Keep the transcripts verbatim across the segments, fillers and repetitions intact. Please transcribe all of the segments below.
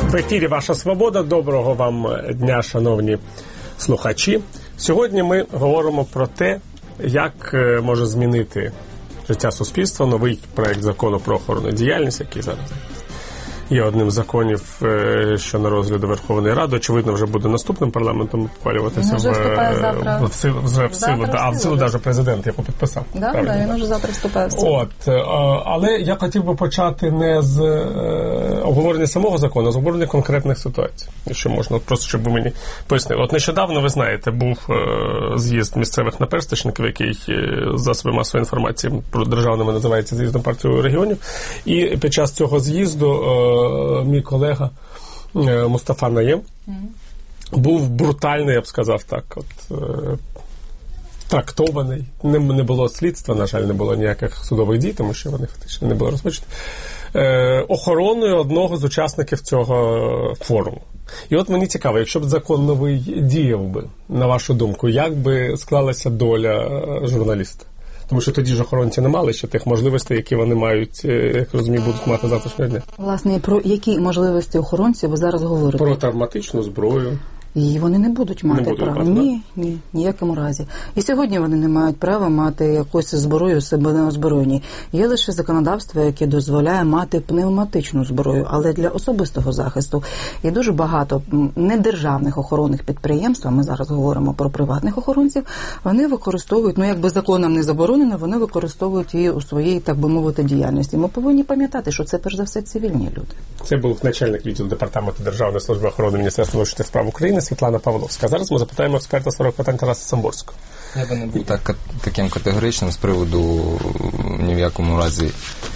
В ефірі «Ваша свобода». Доброго вам дня, шановні слухачі. Сьогодні ми говоримо про те, як може змінити життя суспільства новий проект закону про охоронну діяльність, який зараз є одним з законів, що на розгляду Верховної Ради. Очевидно, вже буде наступним парламентом ухвалюватися. Він вже вступає в, завтра. В силу, вже в силу, да, а в силу навіть президент його підписав. Да, да, він вже завтра вступає в силу. От, але я хотів би почати не з обговорення самого закону, а з обговорення конкретних ситуацій. Якщо можна, просто щоб ви мені пояснили. От нещодавно, ви знаєте, був з'їзд місцевих наперсточників, який засоби масової інформації про державними називається з'їздом партії регіонів. І під час цього з'їзду мій колега Мустафа Наєм mm. був брутальний, я б сказав так, от, трактований. Не, не було слідства, на жаль, не було ніяких судових дій, тому що вони фактично не були розпочаті, е, охороною одного з учасників цього форуму. І от мені цікаво, якщо б закон новий діяв би, на вашу думку, як би склалася доля журналіста? Тому що тоді ж охоронці не мали ще тих можливостей, які вони мають, як розумію, будуть мати завтрашнього дня. Власне, про які можливості охоронців ви зараз говорите? Про травматичну зброю. І вони не будуть мати не права. Мати, ні, ні, ніякому разі. І сьогодні вони не мають права мати якусь зброю себе на озброєнні. Є лише законодавство, яке дозволяє мати пневматичну зброю, але для особистого захисту. І дуже багато недержавних охоронних підприємств, а ми зараз говоримо про приватних охоронців, вони використовують, ну якби законом не заборонено, вони використовують її у своїй, так би мовити, діяльності. Ми повинні пам'ятати, що це перш за все цивільні люди. Це був начальник відділу департаменту Державної служби охорони Міністерства внутрішніх справ України Світлана Павловська. Зараз ми запитаємо експерта сорок питань Тараса Самборського. Я би не був так, таким категоричним з приводу ні в якому разі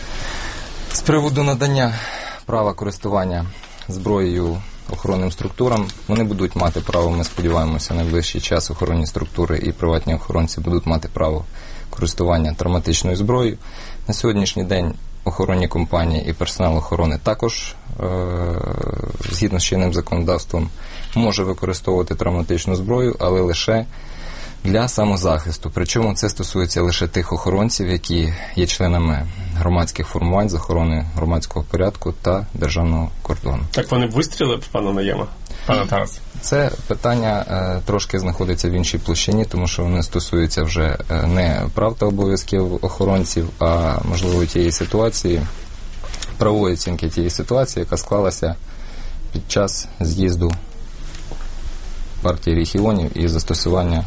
з приводу надання права користування зброєю охоронним структурам. Вони будуть мати право, ми сподіваємося, найближчий час охоронні структури і приватні охоронці будуть мати право користування травматичною зброєю. На сьогоднішній день охоронні компанії і персонал охорони також, е- згідно з чинним законодавством, може використовувати травматичну зброю, але лише для самозахисту. Причому це стосується лише тих охоронців, які є членами громадських формувань з охорони громадського порядку та державного кордону. Так вони б вистрілили б пана Наєма, пана Тараса? Це питання е, трошки знаходиться в іншій площині, тому що вони стосуються вже е, не прав та обов'язків охоронців, а, можливо, тієї ситуації, правової оцінки тієї ситуації, яка склалася під час з'їзду партії регіонів і застосування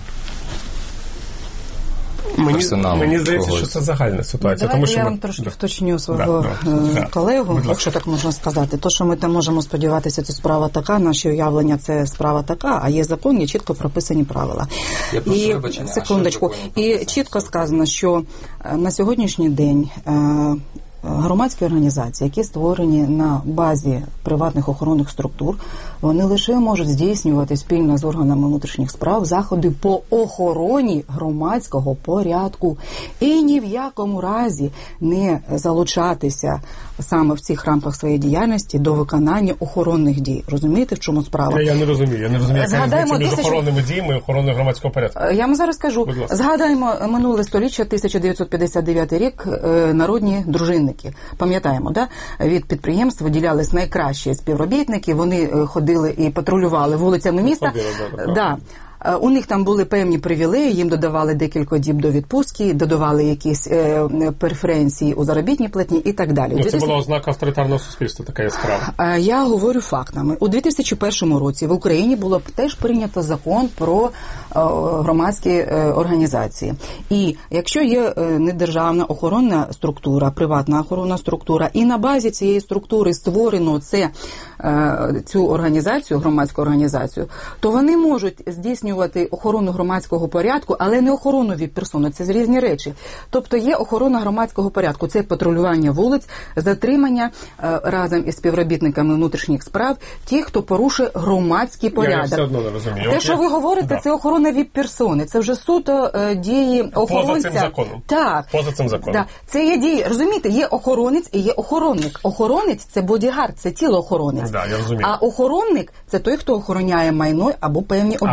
Мені, персоналу. Мені здається, когось. що це загальна ситуація. Давайте тому, що я ми... вам трошки да. вточню свого да, да, колегу, да. якщо так можна сказати. То, що ми там можемо сподіватися, це справа така, наші уявлення, це справа така, а є закон, є чітко прописані правила. Я і, вибачення, секундочку, і чітко сказано, що на сьогоднішній день громадські організації, які створені на базі приватних охоронних структур, вони лише можуть здійснювати спільно з органами внутрішніх справ заходи по охороні громадського порядку і ні в якому разі не залучатися саме в цих рамках своєї діяльності до виконання охоронних дій. Розумієте, в чому справа? Я, я не розумію. Я не розумію, яка різниця між тисяч... охоронними діями і охороною громадського порядку. Я вам зараз скажу. Згадаємо минуле століття, тисяча дев'ятсот п'ятдесят дев'ятий рік, народні дружинники. Пам'ятаємо, да? Від підприємств виділялись найкращі співробітники, вони ходили і патрулювали вулицями міста. Ходили, да, да. У них там були певні привілеї, їм додавали декілька діб до відпустки, додавали якісь е, преференції у заробітній платні і так далі. Ну, це була ознака авторитарного суспільства, така яскрава. Я говорю фактами. У дві тисячі першому році в Україні було теж прийнято закон про е, громадські е, організації. І якщо є е, недержавна охоронна структура, приватна охоронна структура, і на базі цієї структури створено це, е, цю організацію, громадську організацію, то вони можуть здійснювати охорону громадського порядку, але не охорону від персони. Це різні речі. Тобто є охорона громадського порядку. Це патрулювання вулиць, затримання е, разом із співробітниками внутрішніх справ тих, хто порушує громадський порядок. Я все одно не розумію. Те, що ви говорите, да. Це охорона від персони. Це вже суто е, дії охоронця. Поза цим законом. Так. Поза цим законом. Да. Це є дії. Розумієте, є охоронець і є охоронник. Охоронець – це бодігард, це тілоохоронець. Да, я розумію. А охоронник – це той, хто охороняє майно або певні об'єкти.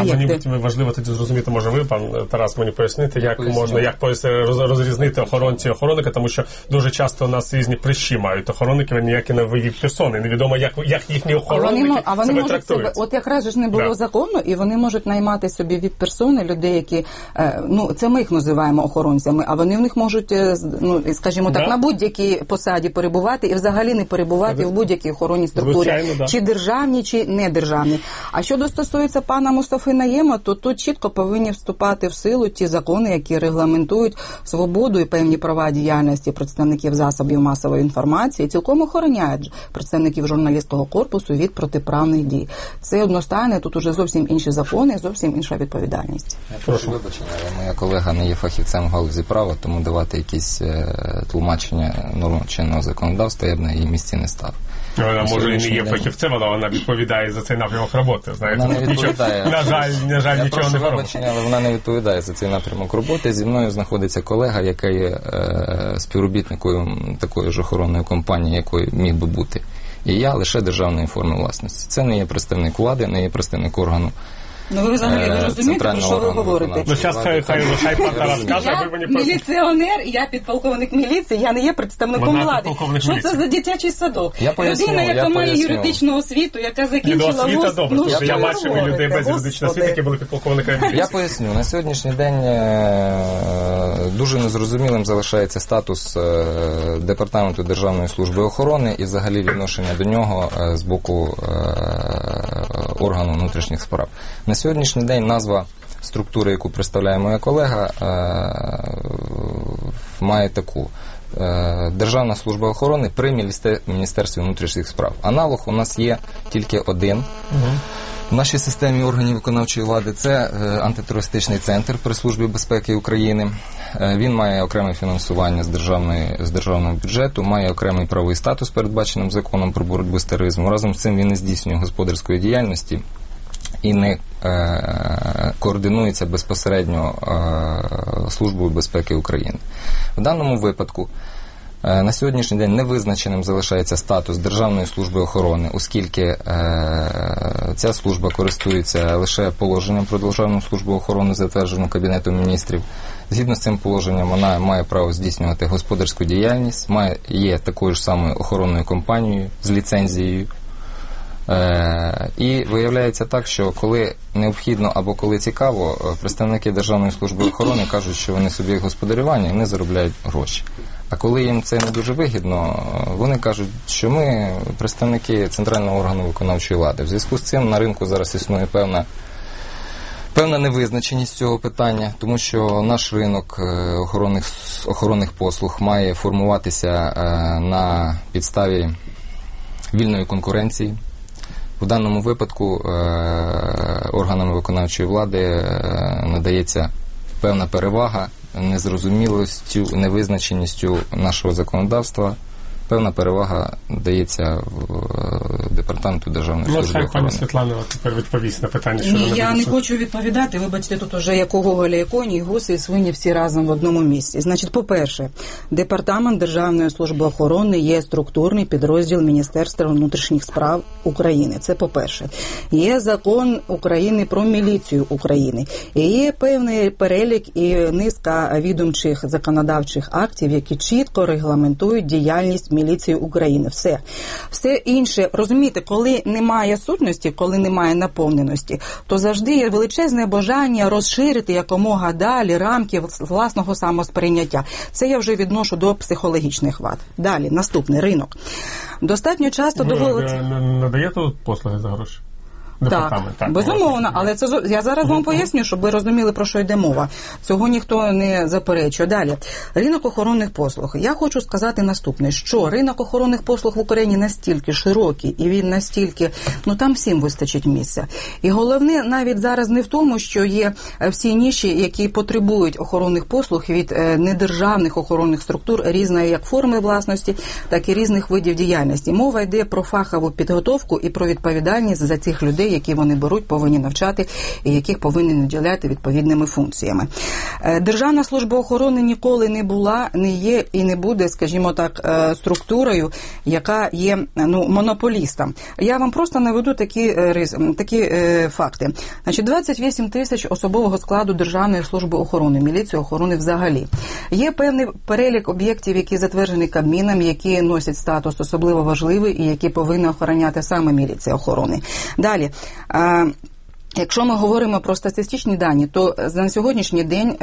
важливо тоді зрозуміти, може ви, пан Тарас, мені пояснити, як Поясню. можна, як розрізнити охоронці і охоронника, тому що дуже часто у нас різні прищі мають охоронники, вони ніякі не виїв персони, невідомо, як, як їхні охоронники а вони, а вони себе можуть трактують. Себе, от якраз ж не було да. закону, і вони можуть наймати собі від персони людей, які, ну, це ми їх називаємо охоронцями, а вони в них можуть, ну, скажімо так, да. на будь-якій посаді перебувати і взагалі не перебувати да. в будь-якій охоронній структурі, Звичайно, да. чи державній, чи недержавній. А що стосується пана Мустафи Наєма, то тут чітко повинні вступати в силу ті закони, які регламентують свободу і певні права діяльності представників засобів масової інформації, цілком охороняють представників журналістського корпусу від протиправних дій. Це одностайно, тут уже зовсім інші закони, зовсім інша відповідальність. Я прошу вибачення, але моя колега не є фахівцем в галузі права, тому давати якісь е, тлумачення норм чинного законодавства я б на її місці не став. Вона, може, і не є фахівцем, але вона відповідає за цей напрямок роботи. Знаєте, вона не відповідає. На жаль, на жаль, я нічого не робить. Вибачення, але вона не відповідає за цей напрямок роботи. Зі мною знаходиться колега, яка є е, співробітником такої ж охоронної компанії, якою міг би бути. І я лише державної форми власності. Це не є представник влади, не є представник органу. Ну ви взагалі ви розумієте, про що ви говорите? Ну зараз хай хай хай пан Тарас каже, ви мені просто... міліціонер, я підполковник міліції, я не є представником Вона влади. Що це за дитячий садок? Я поясню, Людина, яка я має поясню. юридичну освіту, яка закінчила вуз. вуз, Добре, ну, я, я бачив говорите? людей без юридичної освіти, які були підполковниками міліції. Я поясню. На сьогоднішній день дуже незрозумілим залишається статус Департаменту Державної служби охорони і взагалі відношення до нього з боку органу внутрішніх справ. На сьогоднішній день назва структури, яку представляє моя колега, має таку: Державна служба охорони при Міністерстві внутрішніх справ. Аналог у нас є тільки один. Угу. В нашій системі органів виконавчої влади це антитерористичний центр при Службі безпеки України. Він має окреме фінансування з, державної, з державного бюджету, має окремий правовий статус, передбаченим законом про боротьбу з тероризмом. Разом з цим він не здійснює господарської діяльності і не е, координується безпосередньо е, Службою безпеки України. В даному випадку е, на сьогоднішній день невизначеним залишається статус Державної служби охорони, оскільки е, ця служба користується лише положенням про Державну службу охорони, затвердженим Кабінетом міністрів. Згідно з цим положенням вона має право здійснювати господарську діяльність, має, є такою ж самою охоронною компанією з ліцензією. Е, і виявляється так, що коли необхідно або коли цікаво, представники Державної служби охорони кажуть, що вони собі господарювання і вони заробляють гроші. А коли їм це не дуже вигідно, вони кажуть, що ми представники центрального органу виконавчої влади. В зв'язку з цим на ринку зараз існує певна Певна невизначеність цього питання, тому що наш ринок охоронних, охоронних послуг має формуватися на підставі вільної конкуренції. В даному випадку органам виконавчої влади надається певна перевага незрозумілостю, невизначеністю нашого законодавства. Певна перевага дається в Департаменту Державної ну, служби охорони. Пані Світлана тепер відповість на питання, що Ні, я не хочу відповідати. Вибачте, тут уже як у Гоголя і коні, і гуси, і свині всі разом в одному місці. Значить, по-перше, Департамент Державної служби охорони є структурний підрозділ Міністерства внутрішніх справ України. Це по-перше. Є закон України про міліцію України. І є певний перелік і низка відомчих законодавчих актів, які чітко регламентують діяльність міліції України. Все. Все інше, розумієте, коли немає сутності, коли немає наповненості, то завжди є величезне бажання розширити якомога далі рамки власного самосприйняття. Це я вже відношу до психологічних вад. Далі, наступний ринок. Достатньо часто доводиться... Ви надаєте послуги за гроші? Так, так, безумовно, але це я зараз вам поясню, щоб ви розуміли, про що йде мова. Цього ніхто не заперечує. Далі, ринок охоронних послуг. Я хочу сказати наступне, що ринок охоронних послуг в Україні настільки широкий, і він настільки, ну там всім вистачить місця. І головне навіть зараз не в тому, що є всі ніші, які потребують охоронних послуг від недержавних охоронних структур різної як форми власності, так і різних видів діяльності. Мова йде про фахову підготовку і про відповідальність за цих людей, людей, які вони беруть, повинні навчати і яких повинні наділяти відповідними функціями. Державна служба охорони ніколи не була, не є і не буде, скажімо так, структурою, яка є, ну, монополістом. Я вам просто наведу такі, такі факти. Значить, двадцять вісім тисяч особового складу Державної служби охорони, міліції охорони взагалі. Є певний перелік об'єктів, які затверджені Кабміном, які носять статус особливо важливий і які повинна охороняти саме міліція охорони. Далі, якщо ми говоримо про статистичні дані, то на сьогоднішній день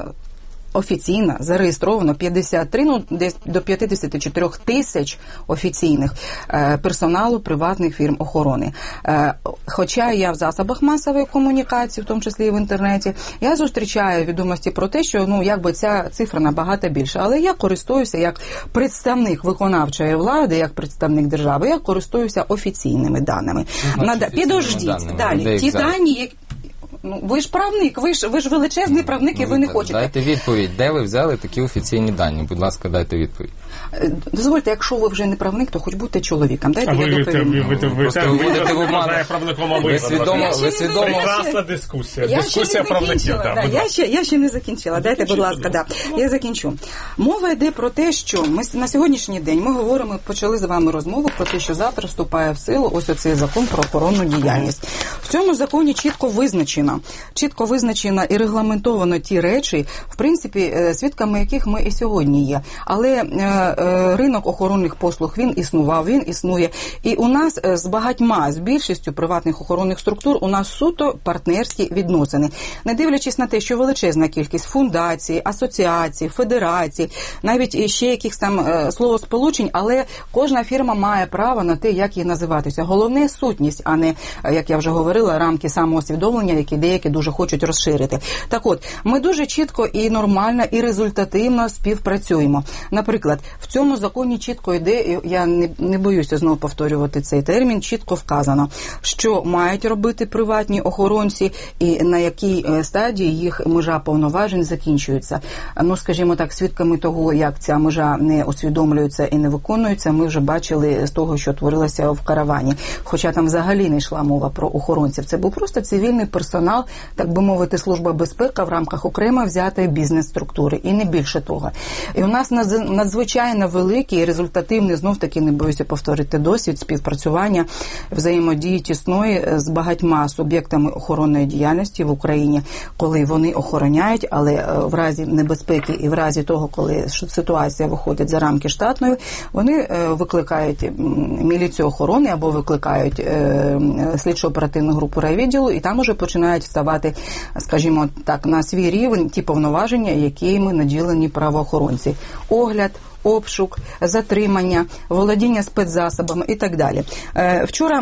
офіційно зареєстровано п'ятдесят три, ну, десь до п'ятдесят чотири тисяч офіційних е, персоналу приватних фірм охорони. Е, хоча я в засобах масової комунікації, в тому числі і в інтернеті, я зустрічаю відомості про те, що, ну, якби ця цифра набагато більша. Але я користуюся як представник виконавчої влади, як представник держави, я користуюся офіційними даними. Нада... Підождіть, далі. Ті дані, які... Ну, ви ж правник, ви ж, ви ж величезний правник, і ви не хочете. Дайте відповідь, де ви взяли такі офіційні дані? Будь ласка, дайте відповідь. Дозвольте, якщо ви вже не правник, то хоч будьте чоловіком. Дайте, а я ви, доповім. Ви, ви, ви, ви, Просто ви будете в обману. Ви свідомо, ви свідомо. Прекрасна дискусія. Я Дискусія правників. Да, да, я, ще, я ще не закінчила. Дайте, будь ласка, да. Я закінчу. Мова йде про те, що ми на сьогоднішній день ми говоримо, почали з вами розмову про те, що завтра вступає в силу ось оцей закон про охоронну діяльність. В цьому законі чітко визначено, чітко визначено і регламентовано ті речі, в принципі, свідками яких ми і сьогодні є. Але е, е, ринок охоронних послуг, він існував, він існує. І у нас з багатьма, з більшістю приватних охоронних структур у нас суто партнерські відносини. Не дивлячись на те, що величезна кількість фундацій, асоціацій, федерацій, навіть ще якихось там е, словосполучень, але кожна фірма має право на те, як їй називатися. Головне – сутність, а не, як я вже говорила, рамки самоусвідомлення, які деякі дуже хочуть розширити. Так от, ми дуже чітко і нормально, і результативно співпрацюємо. Наприклад, в цьому законі чітко йде, я не, не боюся знову повторювати цей термін, чітко вказано, що мають робити приватні охоронці і на якій стадії їх межа повноважень закінчується. Ну, скажімо так, свідками того, як ця межа не усвідомлюється і не виконується, ми вже бачили з того, що творилося в каравані. Хоча там взагалі не йшла мова про охоронців. Це був просто цивільний персонал, так би мовити, служба безпеки в рамках окремо взятої бізнес-структури. І не більше того. І у нас надзвичайно великий і результативний, знов-таки, не боюся повторити, досвід співпрацювання, взаємодії тісної з багатьма суб'єктами охоронної діяльності в Україні, коли вони охороняють, але в разі небезпеки і в разі того, коли ситуація виходить за рамки штатної, вони викликають міліцію охорони або викликають слідчо-оперативну групу райвідділу, і там уже починають вставати, скажімо так, на свій рівень ті повноваження, якими наділені правоохоронці. Огляд, обшук, затримання, володіння спецзасобами і так далі. Вчора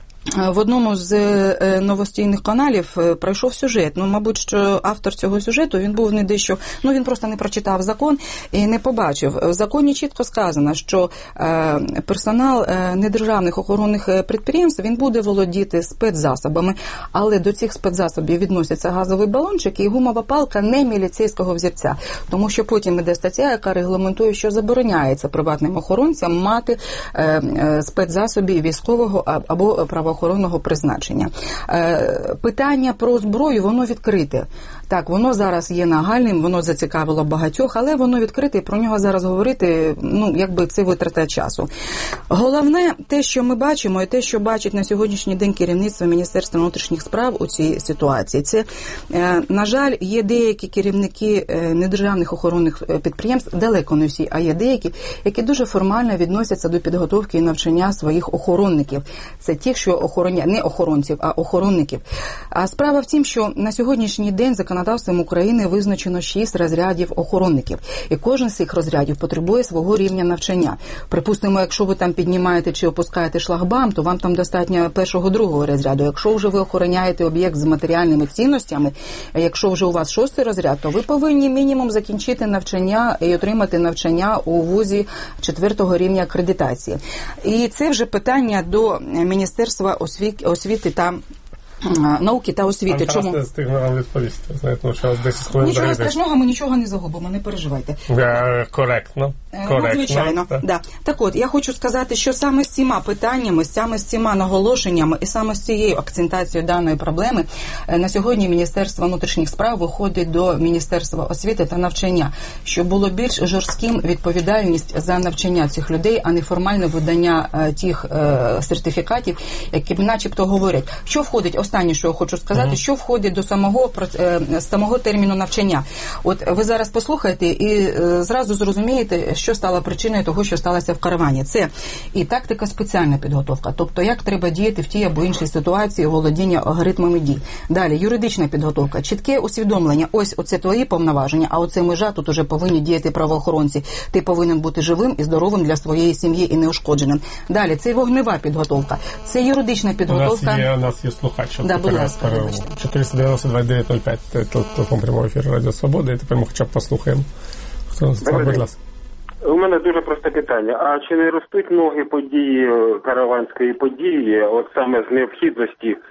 в одному з новостійних каналів пройшов сюжет. Ну, мабуть, що автор цього сюжету, він був не дещо, ну, він просто не прочитав закон і не побачив. В законі чітко сказано, що е, персонал е, недержавних охоронних підприємств, він буде володіти спецзасобами, але до цих спецзасобів відносяться газовий балончик і гумова палка не міліцейського взірця. Тому що потім іде стаття, яка регламентує, що забороняється приватним охоронцям мати е, е, спецзасобів військового або правоохоронного охоронного призначення. Питання про зброю, воно відкрите. Так, воно зараз є нагальним, воно зацікавило багатьох, але воно відкрите, і про нього зараз говорити, ну, якби це витрата часу. Головне, те, що ми бачимо, і те, що бачить на сьогоднішній день керівництво Міністерства внутрішніх справ у цій ситуації, це, на жаль, є деякі керівники недержавних охоронних підприємств, далеко не всі, а є деякі, які дуже формально відносяться до підготовки і навчання своїх охоронників. Це ті, що охороняють, не охоронців, а охоронників. А справа в тім, що на сьогоднішній день законодавством України визначено шість розрядів охоронників. І кожен з цих розрядів потребує свого рівня навчання. Припустимо, якщо ви там піднімаєте чи опускаєте шлагбаум, то вам там достатньо першого-другого розряду. Якщо вже ви охороняєте об'єкт з матеріальними цінностями, якщо вже у вас шостий розряд, то ви повинні мінімум закінчити навчання і отримати навчання у вузі четвертого рівня акредитації. І це вже питання до Міністерства освіти та науки та освіти. Чому? Не встигну вам відповісти. Знаєте, ну, що десять хвилин нічого загиде. страшного, ми нічого не загубимо, не переживайте. Е, коректно. Коректно. Ну, звичайно, так. Да. Так от, я хочу сказати, що саме з цими питаннями, саме з цими наголошеннями і саме з цією акцентацією даної проблеми на сьогодні Міністерство внутрішніх справ виходить до Міністерства освіти та навчання, щоб було більш жорстким відповідальність за навчання цих людей, а не формальне видання е, тих е, сертифікатів, які б начебто говорять. Що входить, останнє, що я хочу сказати, uh-huh. що входить до самого, е, самого терміну навчання. От ви зараз послухаєте і е, зразу зрозумієте, що стало причиною того, що сталося в Каравані. Це і тактика спеціальна підготовка, тобто як треба діяти в тій або іншій ситуації, володіння алгоритмами дій. Далі, юридична підготовка, чітке усвідомлення, ось оце твої повноваження, а оце межа, тут уже повинні діяти правоохоронці. Ти повинен бути живим і здоровим для своєї сім'ї і неушкодженим. Далі, це вогнева підготовка, це юридична підготовка. У нас є, у нас є слухач. Да, будь ласка, чотириста дев'яносто два дев'ять нуль п'ять, телефон прямого ефіру Радіо Свобода, і тепер ми хоча б послухаємо. Хто будь ласка. У мене дуже просте питання. А чи не ростуть ноги події, караванської події, от саме з необхідності, е,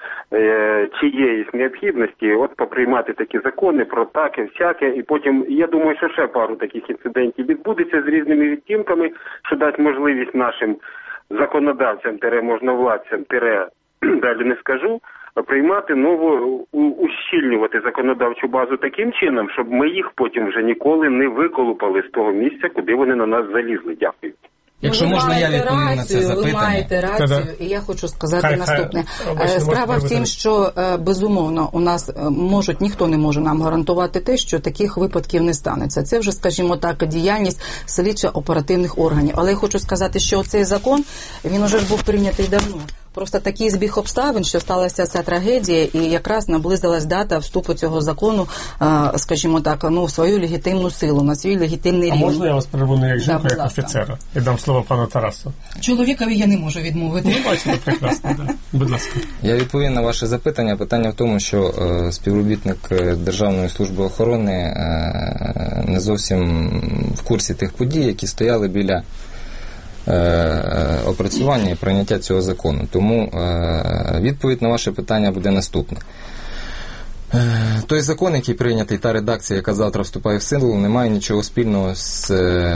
чиєїсь необхідності, от поприймати такі закони про таке, всяке, і потім, я думаю, що ще пару таких інцидентів відбудеться з різними відтінками, що дасть можливість нашим законодавцям, тире можновладцям, тире, далі не скажу, приймати нову, ущільнювати законодавчу базу таким чином, щоб ми їх потім вже ніколи не виколупали з того місця, куди вони на нас залізли. Дякую. Якщо можна, я відповім на це запитання. Ви маєте рацію, і я хочу сказати хай, наступне. Хай, Справа в тім, що, безумовно, у нас можуть, ніхто не може нам гарантувати те, що таких випадків не станеться. Це вже, скажімо так, діяльність слідчо-оперативних органів. Але я хочу сказати, що цей закон, він уже ж був прийнятий давно. Просто такий збіг обставин, що сталася ця трагедія, і якраз наблизилась дата вступу цього закону, скажімо так, ну, в свою легітимну силу, на свій легітимний рівень. А можна я вас перебуну як жінку, да, як офіцера? І дам слово пану Тарасу. Чоловікові я не можу відмовити. Ну, бачите, прекрасно, да. Будь ласка. Я відповім на ваше запитання. Питання в тому, що е, співробітник Державної служби охорони е, не зовсім в курсі тих подій, які стояли біля опрацювання і прийняття цього закону. Тому відповідь на ваше питання буде наступне. Той закон, який прийнятий, та редакція, яка завтра вступає в силу, не має нічого спільного з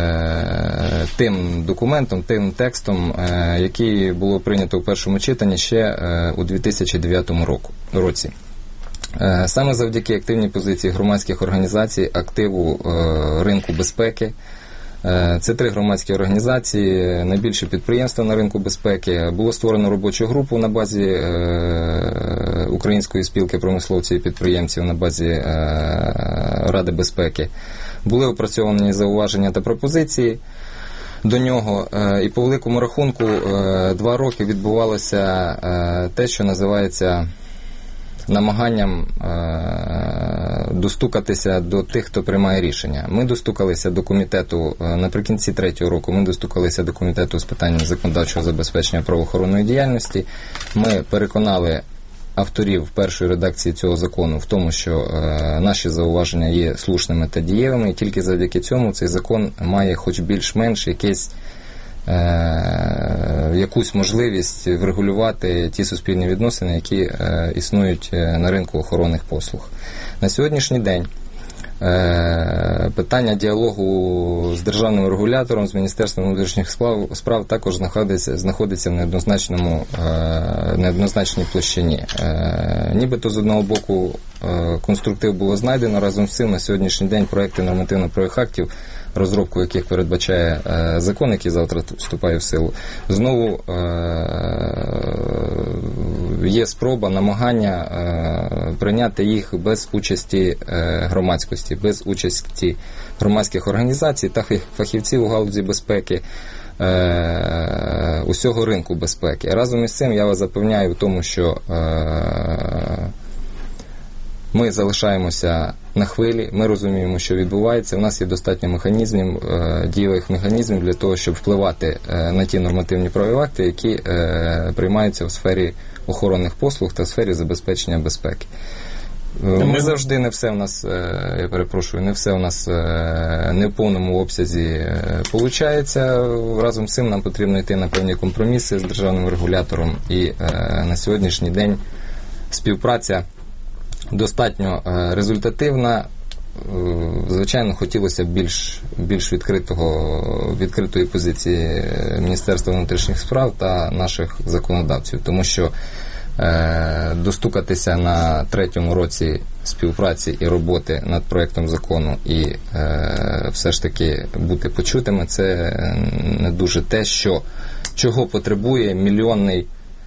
тим документом, тим текстом, який було прийнято в першому читанні ще у дві тисячі дев'ятому році. Саме завдяки активній позиції громадських організацій, активу ринку безпеки, це три громадські організації, найбільші підприємства на ринку безпеки. Було створено робочу групу на базі Української спілки промисловців і підприємців, на базі Ради безпеки. Були опрацьовані зауваження та пропозиції до нього. І по великому рахунку два роки відбувалося те, що називається намаганням е- достукатися до тих, хто приймає рішення. Ми достукалися до комітету, е- наприкінці третього року, ми достукалися до комітету з питань законодавчого забезпечення правоохоронної діяльності. Ми переконали авторів першої редакції цього закону в тому, що е- наші зауваження є слушними та дієвими, і тільки завдяки цьому цей закон має хоч більш-менш якесь якусь можливість врегулювати ті суспільні відносини, які е, існують на ринку охоронних послуг. На сьогоднішній день е, питання діалогу з державним регулятором, з Міністерством внутрішніх справ, справ також знаходиться, знаходиться в неоднозначному, е, неоднозначній площині. Е, нібито з одного боку е, конструктив було знайдено, разом з цим на сьогоднішній день проекти нормативно-правових актів, розробку яких передбачає е, закон, який завтра вступає в силу, знову е, є спроба, намагання е, прийняти їх без участі е, громадськості, без участі громадських організацій та фахівців у галузі безпеки, е, усього ринку безпеки. Разом із цим я вас запевняю в тому, що е, ми залишаємося на хвилі, ми розуміємо, що відбувається. У нас є достатньо механізмів, дієвих механізмів для того, щоб впливати на ті нормативні правові акти, які приймаються в сфері охоронних послуг та в сфері забезпечення безпеки. Не завжди не все у нас, я перепрошую, не все у нас не в повному обсязі виходить. Разом з цим нам потрібно йти на певні компроміси з державним регулятором, і на сьогоднішній день співпраця достатньо результативна. Звичайно, хотілося б більш, більш відкритого, відкритої позиції Міністерства внутрішніх справ та наших законодавців, тому що е, достукатися на третьому році співпраці і роботи над проєктом закону і е, все ж таки бути почутими, це не дуже те, що, чого потребує мільйонний,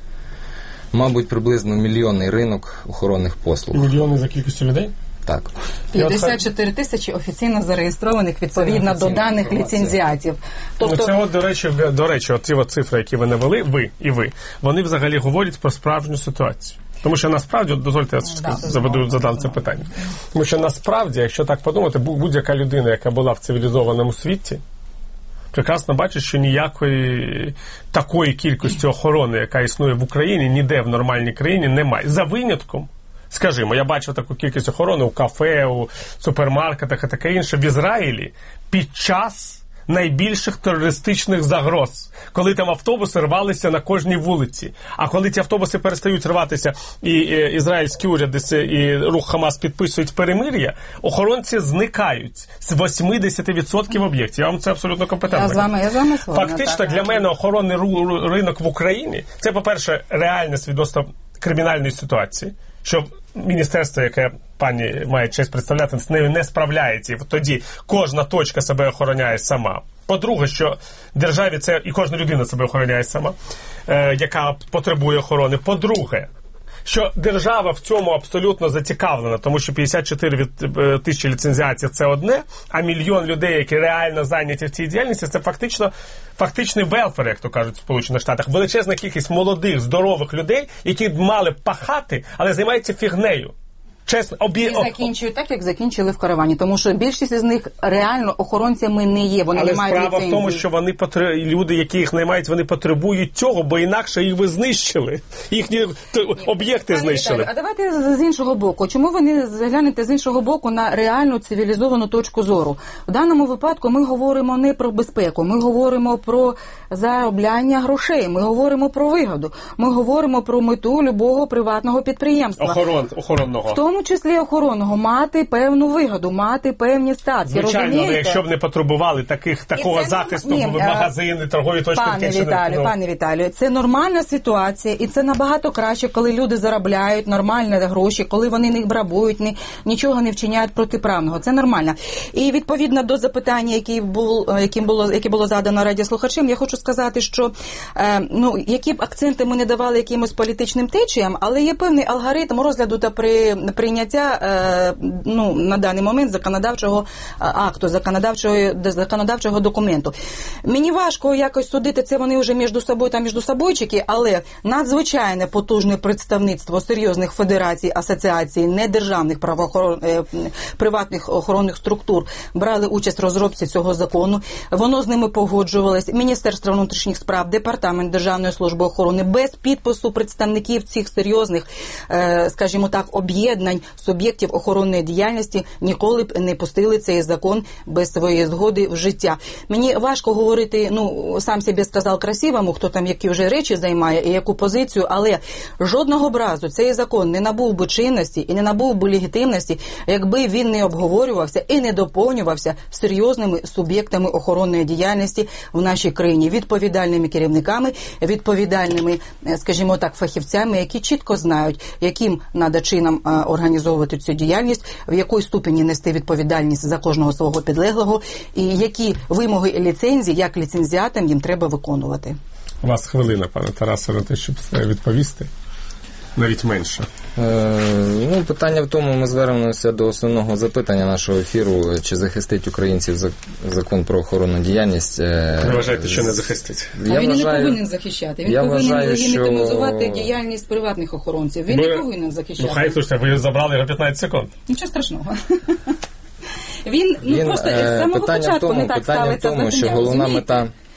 мабуть, приблизно мільйонний ринок охоронних послуг. Мільйони за кількістю людей? Так. п'ятдесят чотири тисячі офіційно зареєстрованих відповідно до даних ліцензіатів. Тобто... Ну, це от, до речі, до речі, от ці от цифри, які ви навели, ви і ви, вони взагалі говорять про справжню ситуацію. Тому що насправді, дозвольте, я да, заведу, задам це питання. Тому що насправді, якщо так подумати, будь-яка людина, яка була в цивілізованому світі, прекрасно бачить, що ніякої такої кількості охорони, яка існує в Україні, ніде в нормальній країні немає. За винятком, скажімо, я бачив таку кількість охорони у кафе, у супермаркетах і таке інше в Ізраїлі під час найбільших терористичних загроз, коли там автобуси рвалися на кожній вулиці. А коли ці автобуси перестають рватися і, і ізраїльські уряди і рух Хамас підписують перемир'я, охоронці зникають з вісімдесят відсотків об'єктів. Я вам це абсолютно компетентно. Я з вами, я з вами згодна. Фактично, так, для мене охоронний ринок в Україні – це, по-перше, реальне свідоцтво кримінальної ситуації, що міністерство, яке пані має честь представляти, з нею не справляється. І тоді кожна точка себе охороняє сама. По-друге, що державі це, і кожна людина себе охороняє сама, е, яка потребує охорони. По-друге, що держава в цьому абсолютно зацікавлена, тому що п'ятдесят чотири тисячі ліцензіацій – це одне, а мільйон людей, які реально зайняті в цій діяльності, це фактично фактичний велфер, як то кажуть в Сполучених Штатах. Величезна кількість молодих, здорових людей, які мали б пахати, але займаються фігнею. Чесно, обі... І закінчують так, як закінчили в Каравані, тому що більшість з них реально охоронцями не є, вони але не мають ліцензії. Але справа в тому, що вони потр... люди, які їх наймають, вони потребують цього, бо інакше їх би знищили. Їхні об'єкти Пане знищили. Віталію, а давайте з іншого боку. Чому ви не заглянете з іншого боку на реальну цивілізовану точку зору? В даному випадку ми говоримо не про безпеку, ми говоримо про заробляння грошей, ми говоримо про вигоду, ми говоримо про мету любого приватного підприємства. Охорон, охоронного. В тому числі охоронного, мати певну вигоду, мати певні статки. Звичайно, але якщо б не потребували таких, такого це, захисту, ні, магазини, торгові точки... Пане Віталію, ну... пане Віталію, це нормальна ситуація, і це набагато краще, коли люди заробляють нормальні гроші, коли вони не грабують, ні, нічого не вчиняють протиправного. Це нормально. І відповідно до запитання, яке було, яким було, яке було задано радіослухачам, я хочу сказати, що е, ну, які б акценти ми не давали якимось політичним течіям, але є певний алгоритм розгляду та при прийняття е, ну, на даний момент законодавчого акту, законодавчого, законодавчого документу. Мені важко якось судити, це вони вже між собою та між собойчики, але надзвичайне потужне представництво серйозних федерацій, асоціацій, недержавних правоохорон... е, приватних охоронних структур брали участь в розробці цього закону. Воно з ними погоджувалось. Міністерство внутрішніх справ, Департамент Державної служби охорони без підпису представників цих серйозних, е, скажімо так, об'єднань суб'єктів охоронної діяльності ніколи б не пустили цей закон без своєї згоди в життя. Мені важко говорити, ну, сам собі сказав красивому, хто там які вже речі займає і яку позицію, але жодного б разу цей закон не набув би чинності і не набув би легітимності, якби він не обговорювався і не доповнювався серйозними суб'єктами охоронної діяльності в нашій країні, відповідальними керівниками, відповідальними, скажімо так, фахівцями, які чітко знають, яким надо чином організовувати цю діяльність, в якій ступені нести відповідальність за кожного свого підлеглого і які вимоги і ліцензії, як ліцензіатам їм треба виконувати. У вас хвилина, пане Тарасе, на те, щоб відповісти. Навіть менше. Е, ну, питання в тому, ми звернемося до основного запитання нашого ефіру, чи захистить українців закон про охоронну діяльність. Ви вважаєте, що не захистить? Я він вважаю, не повинен захищати. Він я повинен вважаю, легітимізувати що... діяльність приватних охоронців. Він Бо... не повинен захищати. Ну, хай, слушайте, ви забрали його п'ятнадцять секунд. Нічого страшного. Він, ну, він просто з самого питання початку в тому, не так питання ставиться. в тому, що головна мета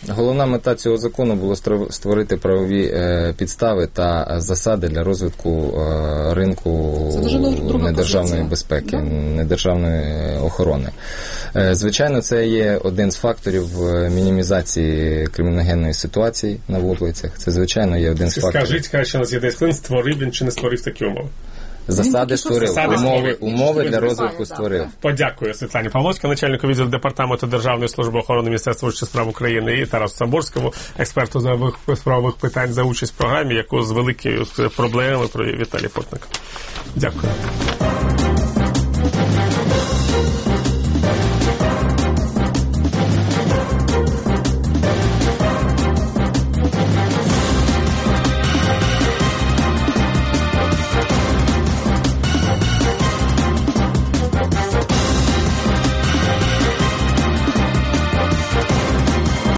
Головна мета цього закону було створити правові е, підстави та засади для розвитку е, ринку недержавної безпеки, да? недержавної охорони. Е, звичайно, це є один з факторів мінімізації криміногенної ситуації на вулицях. Це, звичайно, є один з факторів. Скажіть, хай ще у нас є десь хвилин, створив він чи не створив такі умови? Засади створив, Засади умови, створив. умови для розвитку створив. Подякую Світлані Павловській, начальнику відділу департаменту Державної служби охорони Міністерства внутрішніх справ України, і Тарасу Самборському, експерту з правових питань, за участь в програмі, яку з великою проблемою провів Віталій Портник. Дякую.